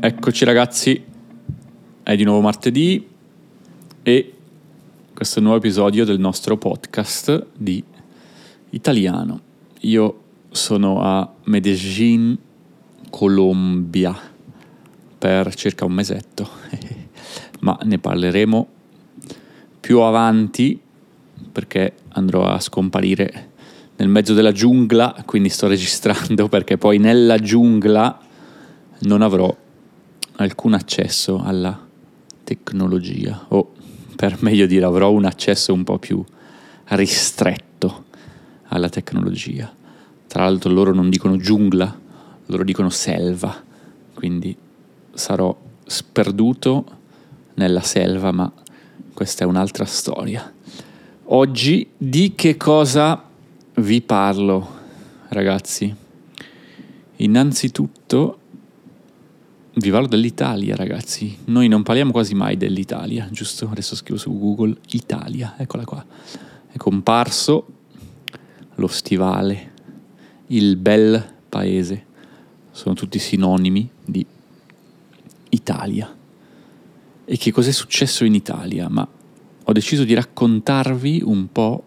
Eccoci ragazzi, è di nuovo martedì e questo è un nuovo episodio del nostro podcast di italiano. Io sono a Medellín, Colombia, per circa un mesetto, ma ne parleremo più avanti perché andrò a scomparire nel mezzo della giungla, quindi sto registrando perché poi nella giungla non avrò alcun accesso alla tecnologia, o per meglio dire avrò un accesso un po' più ristretto alla tecnologia. Tra l'altro loro non dicono giungla, loro dicono selva, quindi sarò sperduto nella selva, ma questa è un'altra storia. Oggi di che cosa vi parlo, ragazzi? Innanzitutto vi parlo dell'Italia, ragazzi. Noi non parliamo quasi mai dell'Italia, giusto? Adesso scrivo su Google Italia, eccola qua. È comparso lo stivale, il bel paese. Sono tutti sinonimi di Italia. E che cos'è successo in Italia? Ma ho deciso di raccontarvi un po'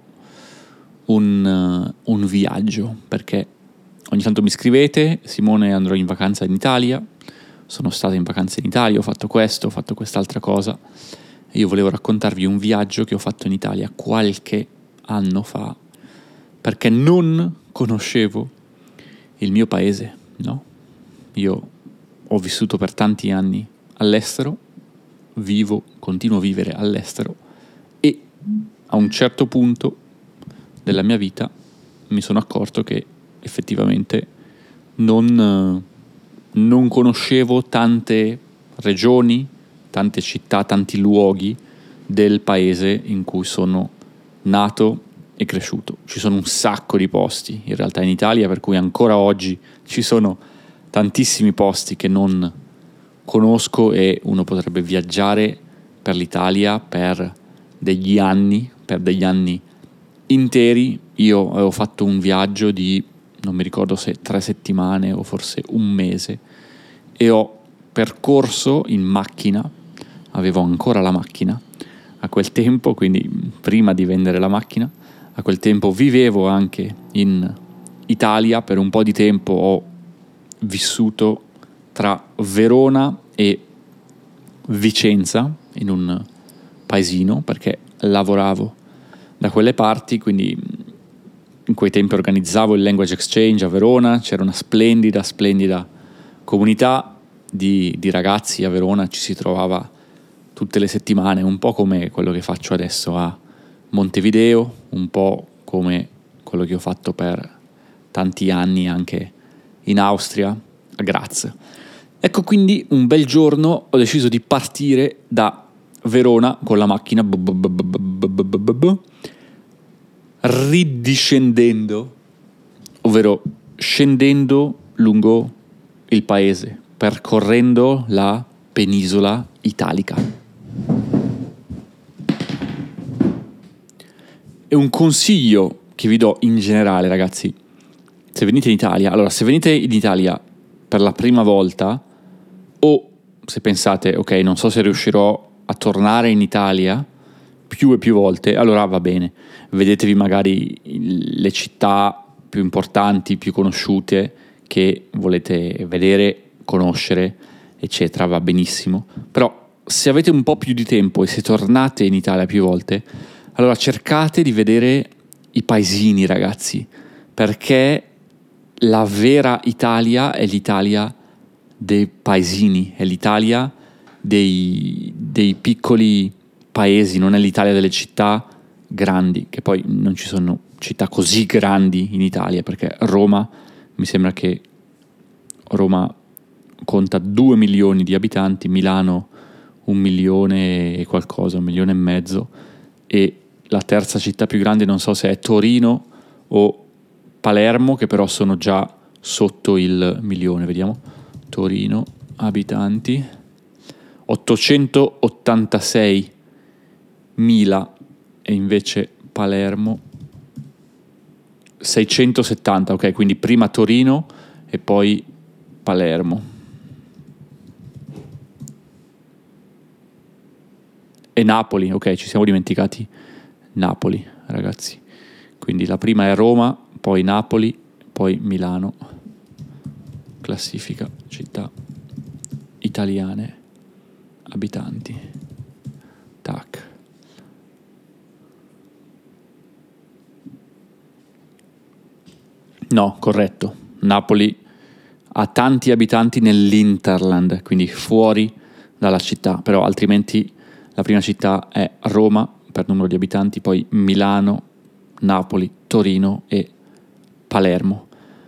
un viaggio, perché ogni tanto mi scrivete: Simone, andrò in vacanza in Italia. Sono stato in vacanza in Italia, ho fatto questo, ho fatto quest'altra cosa. E io volevo raccontarvi un viaggio che ho fatto in Italia qualche anno fa, perché non conoscevo il mio paese, no? Io ho vissuto per tanti anni all'estero, continuo a vivere all'estero, e a un certo punto della mia vita mi sono accorto che effettivamente non conoscevo tante regioni, tante città, tanti luoghi del paese in cui sono nato e cresciuto. Ci sono un sacco di posti in realtà in Italia, per cui ancora oggi ci sono tantissimi posti che non conosco e uno potrebbe viaggiare per l'Italia per degli anni interi. Io avevo fatto un viaggio di, non mi ricordo se 3 settimane o forse un mese, e ho percorso in macchina, avevo ancora la macchina a quel tempo, quindi prima di vendere la macchina, a quel tempo vivevo anche in Italia, per un po' di tempo ho vissuto tra Verona e Vicenza, in un paesino, perché lavoravo da quelle parti, quindi in quei tempi organizzavo il Language Exchange a Verona. C'era una splendida comunità di ragazzi a Verona, ci si trovava tutte le settimane, un po' come quello che faccio adesso a Montevideo, un po' come quello che ho fatto per tanti anni anche in Austria, a Graz. Ecco, quindi un bel giorno ho deciso di partire da Verona con la macchina, ridiscendendo, ovvero scendendo lungo il paese, percorrendo la penisola italica. E un consiglio che vi do in generale, ragazzi, se venite in Italia, allora se venite in Italia per la prima volta, o se pensate, ok, non so se riuscirò a tornare in Italia più e più volte, allora va bene, vedetevi magari le città più importanti, più conosciute, che volete vedere, conoscere, eccetera, va benissimo. Però se avete un po' più di tempo e se tornate in Italia più volte, allora cercate di vedere i paesini, ragazzi, perché la vera Italia è l'Italia dei paesini, è l'Italia dei piccoli paesi, non è l'Italia delle città grandi, che poi non ci sono città così grandi in Italia, perché Roma, mi sembra che Roma conta 2 milioni di abitanti, Milano 1 milione e qualcosa, 1 milione e mezzo, e la terza città più grande non so se è Torino o Palermo, che però sono già sotto il milione. Vediamo, Torino, abitanti 886.000, e invece Palermo 670, ok, quindi prima Torino e poi Palermo. e Napoli, ok, ci siamo dimenticati Napoli, ragazzi. Quindi la prima è Roma, poi Napoli, poi Milano. Classifica città italiane, abitanti. Tac. No, corretto. Napoli ha tanti abitanti nell'Interland, quindi fuori dalla città, però altrimenti la prima città è Roma per numero di abitanti, poi Milano, Napoli, Torino e Palermo.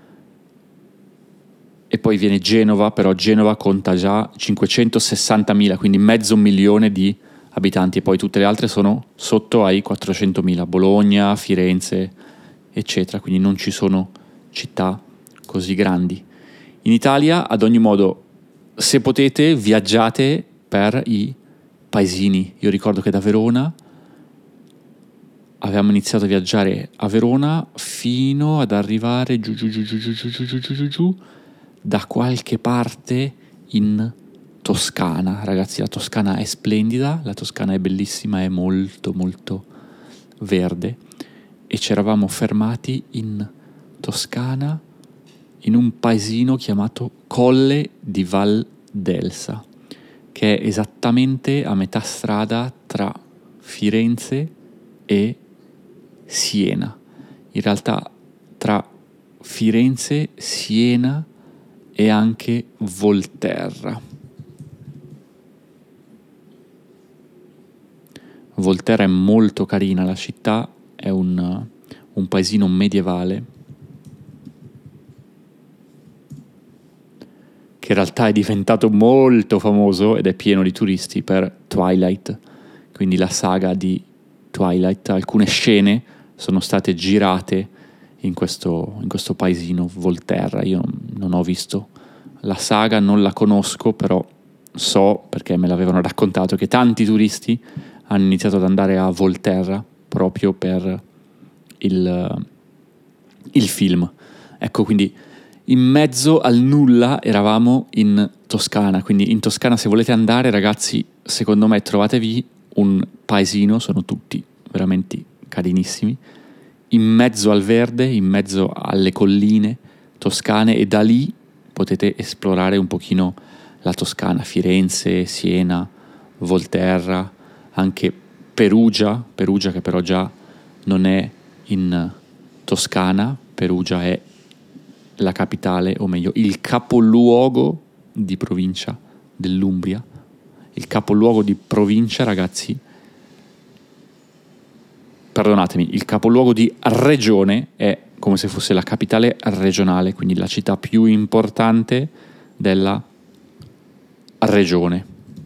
E poi viene Genova, però Genova conta già 560.000, quindi 500.000 di abitanti, e poi tutte le altre sono sotto ai 400.000, Bologna, Firenze, eccetera, quindi non ci sono città così grandi. In Italia, ad ogni modo, se potete, viaggiate per i paesini. Io ricordo che da Verona avevamo iniziato a viaggiare a Verona fino ad arrivare giù da qualche parte in Toscana. Ragazzi, la Toscana è splendida, la Toscana è bellissima, è molto molto verde, e ci eravamo fermati in Toscana in un paesino chiamato Colle di Val d'Elsa, che è esattamente a metà strada tra Firenze e Siena. In realtà tra Firenze, Siena e anche Volterra. Volterra è molto carina, la città è un paesino medievale che in realtà è diventato molto famoso ed è pieno di turisti per Twilight, quindi la saga di Twilight. Alcune scene sono state girate in questo paesino Volterra. Io non ho visto la saga, non la conosco, però so, perché me l'avevano raccontato, che tanti turisti hanno iniziato ad andare a Volterra proprio per il film. Ecco, quindi in mezzo al nulla eravamo in Toscana. Quindi in Toscana, se volete andare, ragazzi, secondo me trovatevi un paesino, sono tutti veramente carinissimi, in mezzo al verde, in mezzo alle colline toscane, e da lì potete esplorare un pochino la Toscana, Firenze, Siena, Volterra, anche Perugia che però già non è in Toscana. Perugia è la capitale, o meglio il capoluogo di provincia dell'Umbria. Il capoluogo di provincia, ragazzi, perdonatemi, il capoluogo di regione è come se fosse la capitale regionale, quindi la città più importante della regione.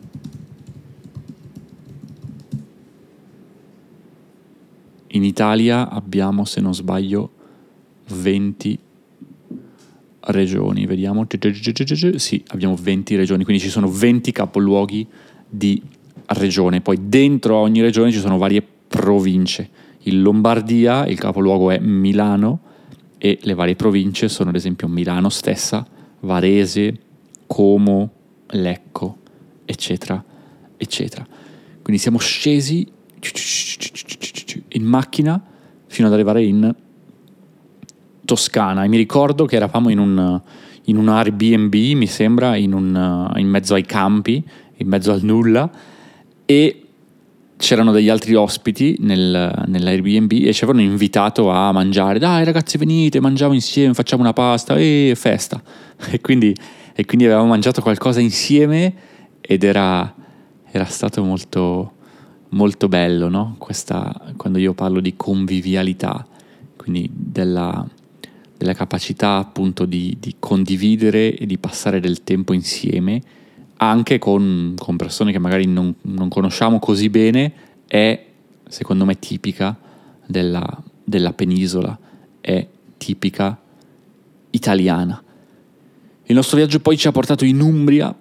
In Italia abbiamo, se non sbaglio, 20 regioni. Vediamo. Sì, abbiamo 20 regioni, quindi ci sono 20 capoluoghi di regione. Poi dentro ogni regione ci sono varie province. In Lombardia il capoluogo è Milano e le varie province sono ad esempio Milano stessa, Varese, Como, Lecco, eccetera, eccetera. Quindi siamo scesi in macchina fino ad arrivare in Toscana, e mi ricordo che eravamo in un Airbnb, mi sembra, in mezzo ai campi, in mezzo al nulla, e c'erano degli altri ospiti nell'Airbnb e ci avevano invitato a mangiare. Dai ragazzi, venite, mangiamo insieme, facciamo una pasta e festa. E quindi avevamo mangiato qualcosa insieme ed era stato molto, molto bello, no? Quando io parlo di convivialità, quindi della capacità appunto di condividere e di passare del tempo insieme, anche con persone che magari non conosciamo così bene, è secondo me tipica della penisola, è tipica italiana. Il nostro viaggio poi ci ha portato in Umbria,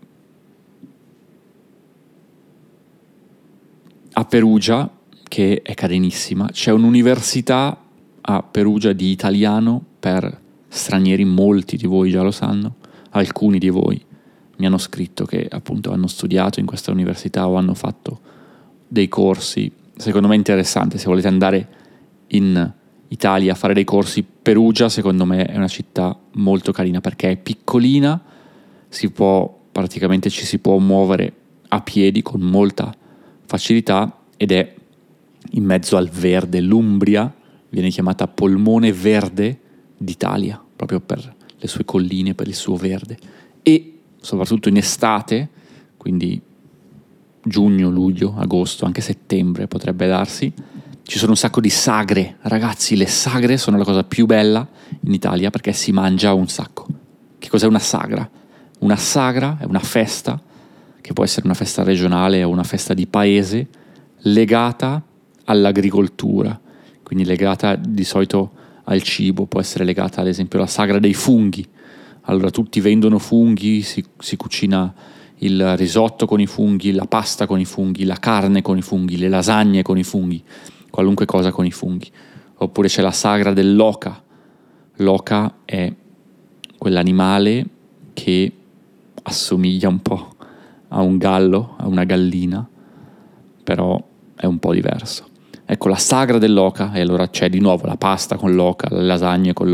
a Perugia, che è carinissima. C'è un'università a Perugia di italiano per stranieri, molti di voi già lo sanno, alcuni di voi mi hanno scritto che appunto hanno studiato in questa università o hanno fatto dei corsi, secondo me è interessante, se volete andare in Italia a fare dei corsi. Perugia secondo me è una città molto carina perché è piccolina, praticamente ci si può muovere a piedi con molta facilità ed è in mezzo al verde. L'Umbria viene chiamata polmone verde d'Italia proprio per le sue colline, per il suo verde, e soprattutto in estate, quindi giugno, luglio, agosto, anche settembre potrebbe darsi, ci sono un sacco di sagre. Ragazzi, le sagre sono la cosa più bella in Italia perché si mangia un sacco. Che cos'è una sagra? Una sagra è una festa, che può essere una festa regionale o una festa di paese, legata all'agricoltura, quindi legata di solito al cibo. Può essere legata ad esempio alla sagra dei funghi. Allora tutti vendono funghi, si cucina il risotto con i funghi, la pasta con i funghi, la carne con i funghi, le lasagne con i funghi, qualunque cosa con i funghi. Oppure c'è la sagra dell'oca. L'oca è quell'animale che assomiglia un po' a un gallo, a una gallina, però è un po' diverso. Ecco, la sagra dell'oca, e allora c'è di nuovo la pasta con l'oca, le lasagne con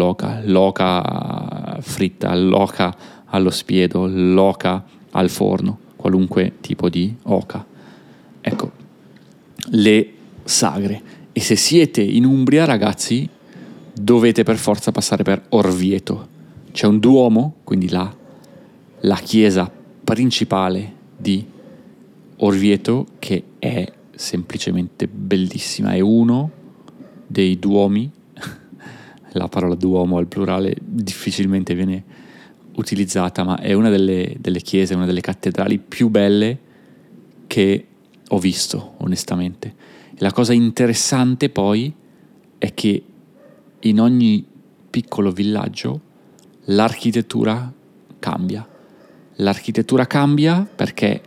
l'oca fritta, l'oca allo spiedo, l'oca al forno, qualunque tipo di oca. Ecco, le sagre. E se siete in Umbria, ragazzi, dovete per forza passare per Orvieto. C'è un duomo, quindi la chiesa principale di Orvieto, che è semplicemente bellissima. È uno dei duomi, la parola duomo al plurale difficilmente viene utilizzata, ma è una delle chiese, una delle cattedrali più belle che ho visto, onestamente. E la cosa interessante poi è che in ogni piccolo villaggio l'architettura cambia. L'architettura cambia perché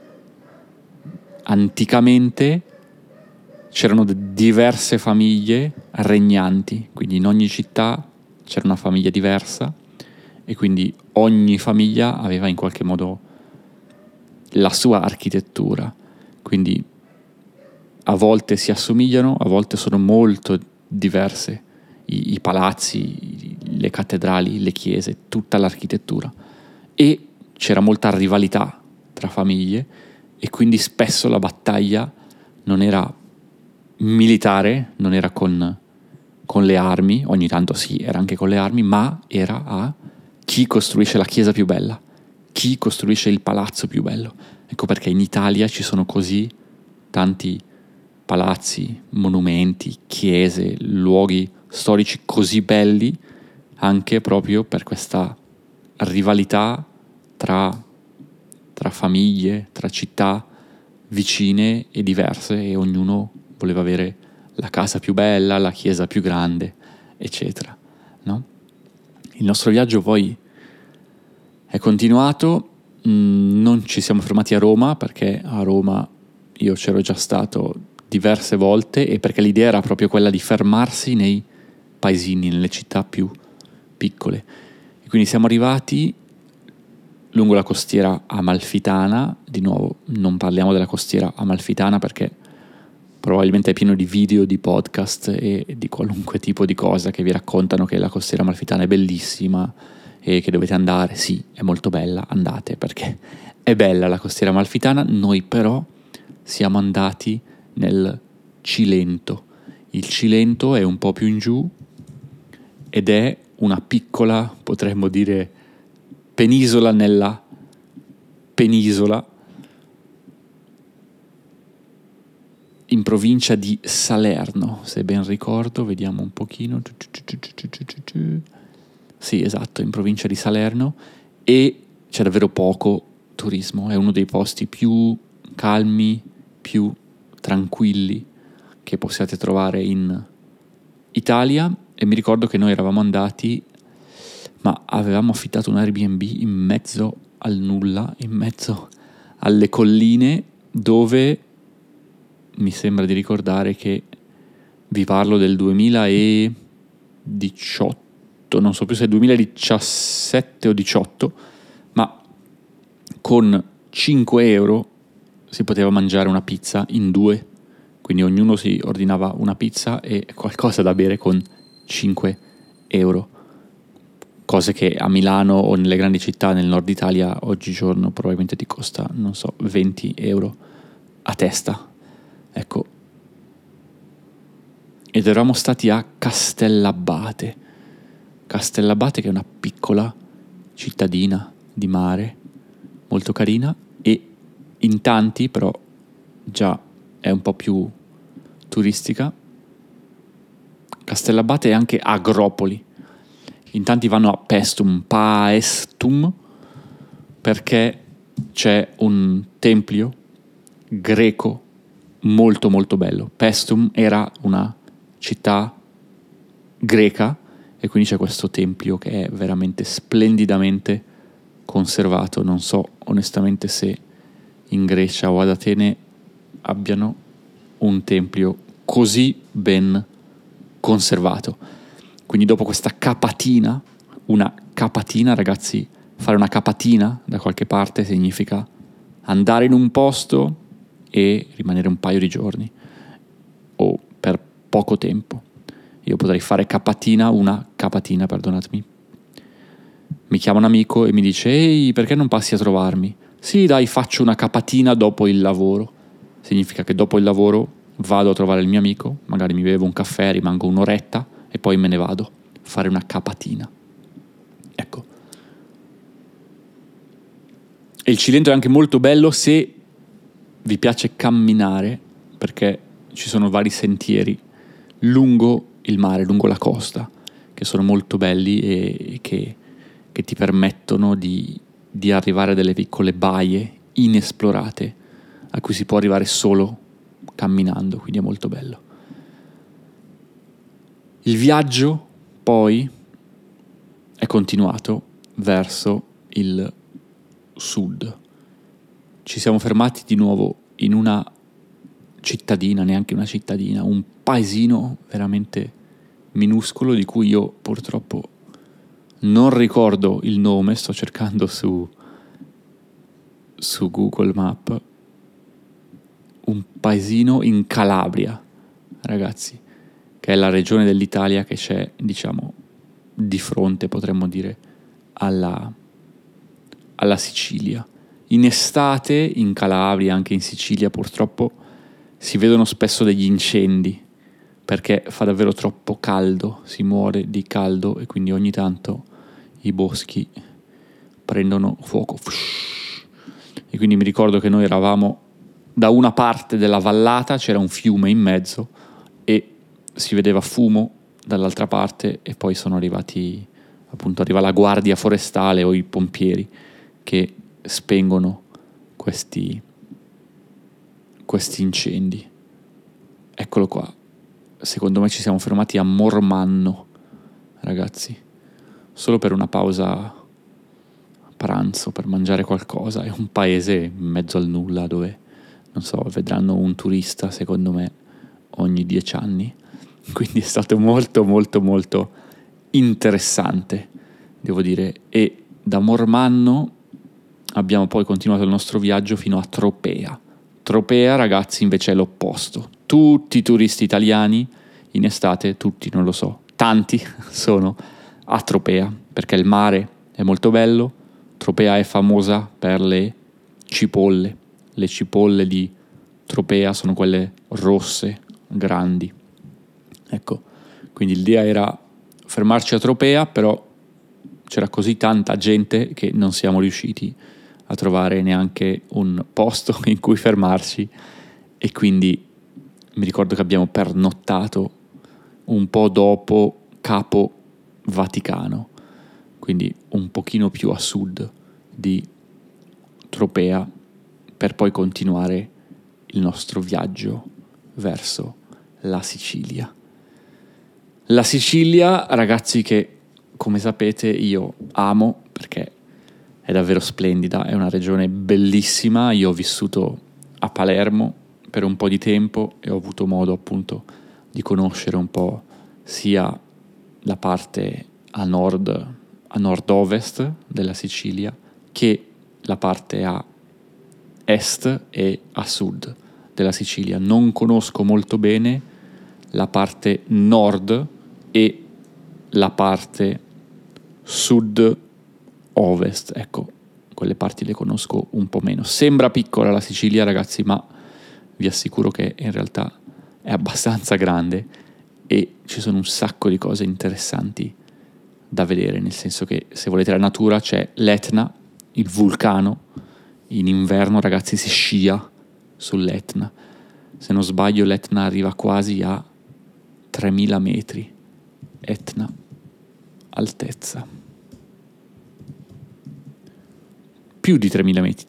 anticamente c'erano diverse famiglie regnanti, quindi in ogni città c'era una famiglia diversa e quindi ogni famiglia aveva in qualche modo la sua architettura. Quindi a volte si assomigliano, a volte sono molto diverse i palazzi, le cattedrali, le chiese, tutta l'architettura. E c'era molta rivalità tra famiglie e quindi spesso la battaglia non era militare, non era con le armi, ogni tanto sì, era anche con le armi, ma era a chi costruisce la chiesa più bella, chi costruisce il palazzo più bello. Ecco perché in Italia ci sono così tanti palazzi, monumenti, chiese, luoghi storici così belli, anche proprio per questa rivalità tra famiglie, tra città vicine e diverse, e ognuno voleva avere la casa più bella, la chiesa più grande, eccetera, no? Il nostro viaggio poi è continuato, non ci siamo fermati a Roma perché a Roma io c'ero già stato diverse volte e perché l'idea era proprio quella di fermarsi nei paesini, nelle città più piccole. E quindi siamo arrivati lungo la costiera amalfitana. Di nuovo non parliamo della costiera amalfitana perché probabilmente è pieno di video, di podcast e di qualunque tipo di cosa che vi raccontano che la costiera amalfitana è bellissima e che dovete andare. Sì, è molto bella, andate perché è bella la costiera amalfitana. Noi però siamo andati nel Cilento. Il Cilento è un po' più in giù ed è una piccola, potremmo dire, penisola nella penisola, in provincia di Salerno, se ben ricordo. Vediamo un pochino. Sì, esatto, in provincia di Salerno, e c'è davvero poco turismo. È uno dei posti più calmi, più tranquilli che possiate trovare in Italia. E mi ricordo che noi eravamo andati, ma avevamo affittato un Airbnb in mezzo al nulla, in mezzo alle colline, dove mi sembra di ricordare che vi parlo del 2018, non so più se è 2017 o 18, ma con 5 euro si poteva mangiare una pizza in 2, quindi ognuno si ordinava una pizza e qualcosa da bere con 5 euro, cose che a Milano o nelle grandi città nel nord Italia oggigiorno probabilmente ti costa, non so, 20 euro a testa. Ecco. Ed eravamo stati a Castellabate, che è una piccola cittadina di mare, molto carina, e in tanti, però già è un po' più turistica. Castellabate è anche Agropoli. In tanti vanno a Paestum, perché c'è un tempio greco molto molto bello. Paestum era una città greca e quindi c'è questo tempio che è veramente splendidamente conservato. Non so onestamente se in Grecia o ad Atene abbiano un tempio così ben conservato. Quindi dopo questa una capatina, ragazzi, fare una capatina da qualche parte significa andare in un posto e rimanere un paio di giorni o per poco tempo. Io potrei fare una capatina, perdonatemi. Mi chiama un amico e mi dice: ehi, perché non passi a trovarmi? Sì, dai, faccio una capatina dopo il lavoro. Significa che dopo il lavoro vado a trovare il mio amico, magari mi bevo un caffè, rimango un'oretta e poi me ne vado a fare una capatina. Ecco. E il Cilento è anche molto bello se vi piace camminare, perché ci sono vari sentieri lungo il mare, lungo la costa, che sono molto belli e che ti permettono di arrivare a delle piccole baie inesplorate a cui si può arrivare solo camminando, quindi è molto bello. Il viaggio poi è continuato verso il sud. Ci siamo fermati di nuovo in una cittadina, neanche una cittadina, un paesino veramente minuscolo di cui io purtroppo non ricordo il nome, sto cercando su Google Map. Un paesino in Calabria, ragazzi, che è la regione dell'Italia che c'è, diciamo, di fronte, potremmo dire, alla Sicilia. In estate, in Calabria, anche in Sicilia, purtroppo, si vedono spesso degli incendi, perché fa davvero troppo caldo, si muore di caldo e quindi ogni tanto i boschi prendono fuoco. E quindi mi ricordo che noi eravamo da una parte della vallata, c'era un fiume in mezzo e si vedeva fumo dall'altra parte, e poi arriva la guardia forestale o i pompieri che spengono questi incendi. Eccolo qua. Secondo me ci siamo fermati a Mormanno, ragazzi, solo per una pausa pranzo, per mangiare qualcosa. È un paese in mezzo al nulla dove, non so, vedranno un turista secondo me ogni 10 anni, quindi è stato molto molto molto interessante, devo dire. E da Mormanno abbiamo poi continuato il nostro viaggio fino a Tropea. Tropea, ragazzi, invece è l'opposto. Tutti i turisti italiani in estate, tutti, non lo so, tanti sono a Tropea perché il mare è molto bello. Tropea è famosa per le cipolle. Le cipolle di Tropea sono quelle rosse, grandi. Ecco, quindi l'idea era fermarci a Tropea, però c'era così tanta gente che non siamo riusciti a trovare neanche un posto in cui fermarci, e quindi mi ricordo che abbiamo pernottato un po' dopo Capo Vaticano, quindi un pochino più a sud di Tropea, per poi continuare il nostro viaggio verso la Sicilia. La Sicilia, ragazzi, che come sapete io amo perché è davvero splendida, è una regione bellissima. Io ho vissuto a Palermo per un po' di tempo e ho avuto modo appunto di conoscere un po' sia la parte a nord-ovest della Sicilia che la parte a est e a sud della Sicilia. Non conosco molto bene la parte nord e la parte sud-ovest, ecco, quelle parti le conosco un po' meno. Sembra piccola la Sicilia, ragazzi, ma vi assicuro che in realtà è abbastanza grande e ci sono un sacco di cose interessanti da vedere, nel senso che se volete la natura c'è l'Etna, il vulcano. In inverno, ragazzi, si scia sull'Etna. Se non sbaglio, l'Etna arriva quasi a 3000 metri. Etna, altezza. Più di 3000 metri,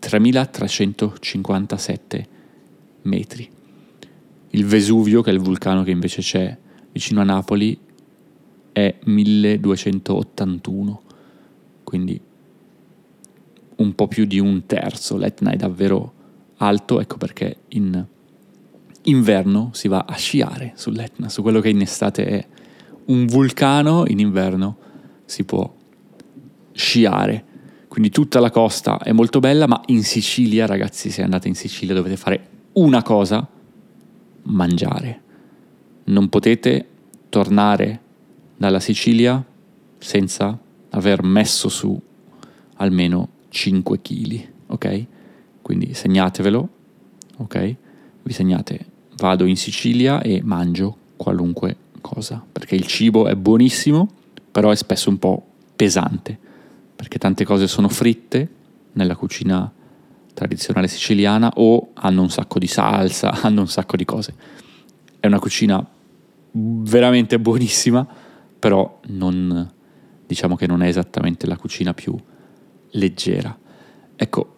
3357 metri. Il Vesuvio, che è il vulcano che invece c'è vicino a Napoli, è 1281, quindi un po' più di un terzo. L'Etna è davvero alto, ecco perché in inverno si va a sciare sull'Etna, su quello che in estate è un vulcano, in inverno si può sciare. Quindi tutta la costa è molto bella, ma in Sicilia, ragazzi, se andate in Sicilia dovete fare una cosa: mangiare. Non potete tornare dalla Sicilia senza aver messo su almeno 5 kg, ok? Quindi segnatevelo, ok? Vi segnate, vado in Sicilia e mangio qualunque cosa, perché il cibo è buonissimo, però è spesso un po' pesante, perché tante cose sono fritte nella cucina tradizionale siciliana o hanno un sacco di salsa, hanno un sacco di cose. È una cucina veramente buonissima, però non, diciamo che non è esattamente la cucina più leggera. Ecco,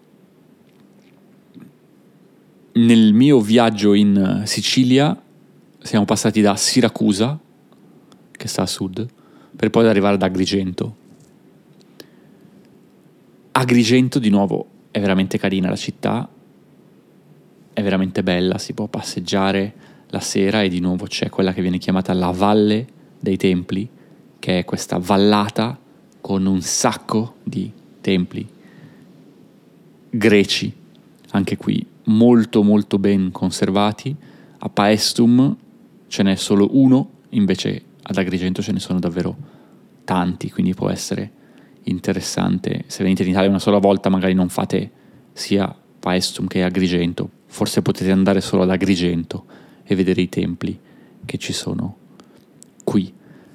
nel mio viaggio in Sicilia siamo passati da Siracusa, che sta a sud, per poi arrivare ad Agrigento. Agrigento, di nuovo, è veramente carina la città, è veramente bella, si può passeggiare la sera e di nuovo c'è quella che viene chiamata la Valle dei Templi, che è questa vallata con un sacco di templi greci, anche qui molto molto ben conservati. A Paestum ce n'è solo uno, invece ad Agrigento ce ne sono davvero tanti, quindi può essere interessante. Se venite in Italia una sola volta magari non fate sia Paestum che Agrigento, forse potete andare solo ad Agrigento e vedere i templi che ci sono qui.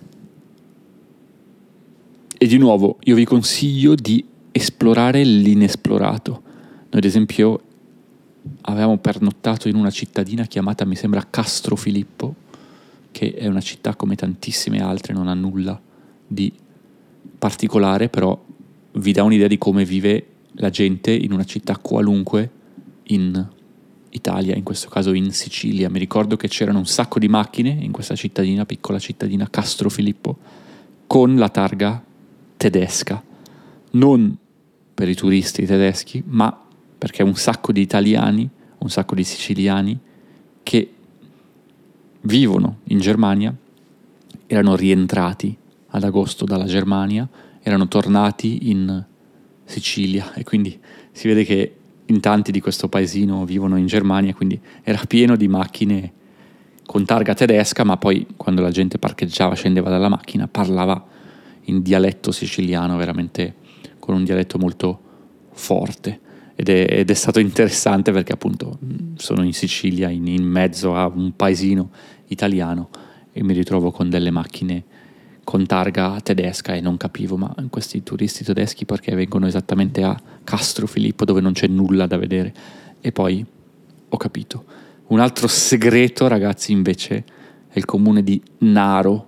E di nuovo io vi consiglio di esplorare l'inesplorato. Noi ad esempio avevamo pernottato in una cittadina chiamata, mi sembra, Castrofilippo, che è una città come tantissime altre, non ha nulla di particolare, però vi dà un'idea di come vive la gente in una città qualunque in Italia, in questo caso in Sicilia. Mi ricordo che c'erano un sacco di macchine in questa cittadina, piccola cittadina Castrofilippo, con la targa tedesca, non per i turisti tedeschi, ma perché un sacco di italiani, un sacco di siciliani che vivono in Germania erano rientrati ad agosto dalla Germania, erano tornati in Sicilia e quindi si vede che in tanti di questo paesino vivono in Germania, quindi era pieno di macchine con targa tedesca, ma poi quando la gente parcheggiava, scendeva dalla macchina, parlava in dialetto siciliano, veramente con un dialetto molto forte. Ed è stato interessante perché appunto sono in Sicilia, in mezzo a un paesino italiano, e mi ritrovo con delle macchine con targa tedesca e non capivo, ma questi turisti tedeschi perché vengono esattamente a Castrofilippo dove non c'è nulla da vedere? E poi ho capito. Un altro segreto, ragazzi, invece è il comune di Naro,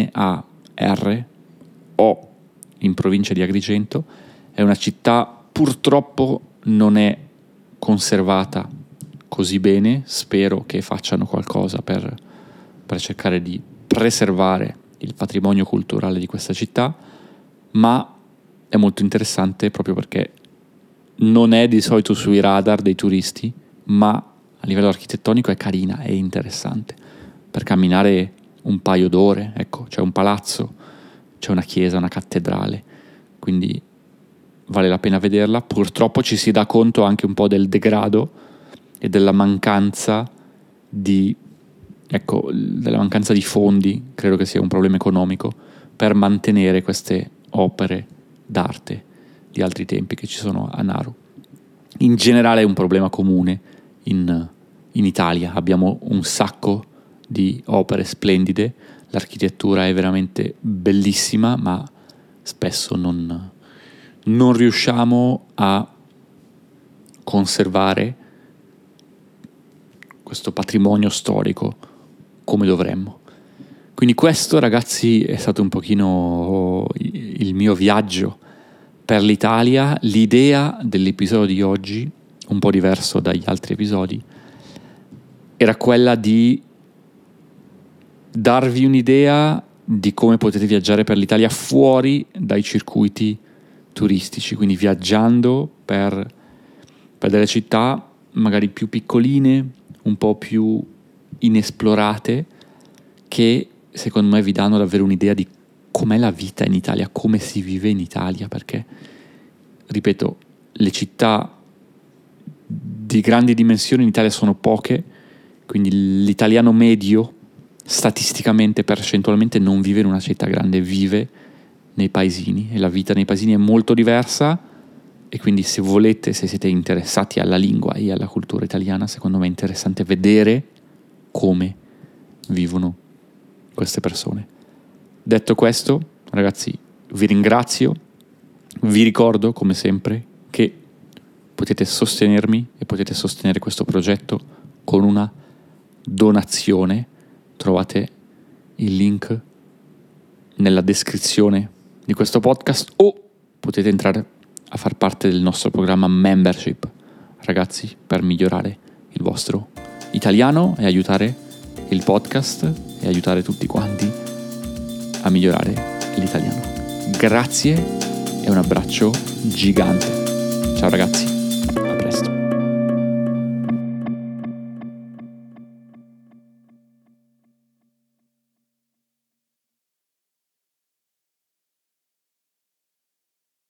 Naro, in provincia di Agrigento. È una città, purtroppo non è conservata così bene, spero che facciano qualcosa per cercare di preservare il patrimonio culturale di questa città, ma è molto interessante proprio perché non è di solito sui radar dei turisti, ma a livello architettonico è carina, è interessante per camminare un paio d'ore. Ecco, c'è un palazzo, c'è una chiesa, una cattedrale, quindi vale la pena vederla. Purtroppo ci si dà conto anche un po' del degrado e della mancanza di fondi, credo che sia un problema economico, per mantenere queste opere d'arte di altri tempi che ci sono a Naru. In generale è un problema comune in Italia, abbiamo un sacco di opere splendide, l'architettura è veramente bellissima, ma spesso non riusciamo a conservare questo patrimonio storico come dovremmo. Quindi questo, ragazzi, è stato un pochino il mio viaggio per l'Italia. L'idea dell'episodio di oggi, un po' diverso dagli altri episodi, era quella di darvi un'idea di come potete viaggiare per l'Italia fuori dai circuiti turistici, quindi viaggiando per delle città magari più piccoline, un po' più inesplorate, che secondo me vi danno davvero un'idea di com'è la vita in Italia, come si vive in Italia, perché, ripeto, le città di grandi dimensioni in Italia sono poche, quindi l'italiano medio statisticamente, percentualmente, non vive in una città grande, vive nei paesini, e la vita nei paesini è molto diversa. E quindi se siete interessati alla lingua e alla cultura italiana, secondo me è interessante vedere come vivono queste persone. Detto questo, ragazzi, vi ringrazio, vi ricordo come sempre che potete sostenermi e potete sostenere questo progetto con una donazione. Trovate il link nella descrizione di questo podcast, o potete entrare a far parte del nostro programma membership, ragazzi, per migliorare il vostro italiano e aiutare il podcast e aiutare tutti quanti a migliorare l'italiano. Grazie e un abbraccio gigante. Ciao ragazzi.